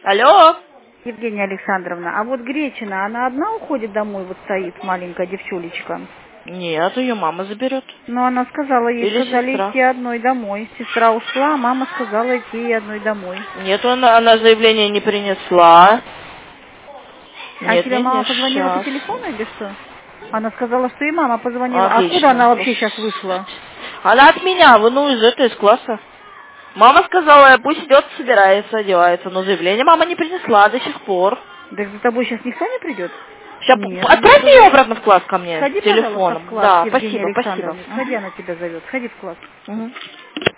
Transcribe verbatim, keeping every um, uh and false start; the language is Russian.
Алло. Евгения Александровна, а вот Гречина, она одна уходит домой, вот стоит маленькая девчулечка? Нет, ее мама заберет. Но она сказала, ей Или сказали сестра. идти одной домой. Сестра ушла, а мама сказала идти ей одной домой. Нет, она, она заявление не принесла. А Нет, тебе нет, мама нет, позвонила по сейчас. телефону или что? Она сказала, что и мама позвонила. А Отлично. откуда она вообще сейчас вышла? Она от меня, вы, ну, из этого, из класса. Мама сказала, пусть идет, собирается, одевается. Но заявление мама не принесла до сих пор. Так за тобой сейчас никто не придет? Сейчас Нет, она отправьте сказала. ее обратно в класс ко мне Сходи, с пожалуйста, в телефоном. класс, Да, Евгения спасибо, спасибо. Александровна. Сходи, она тебя зовет. Сходи в класс. Угу.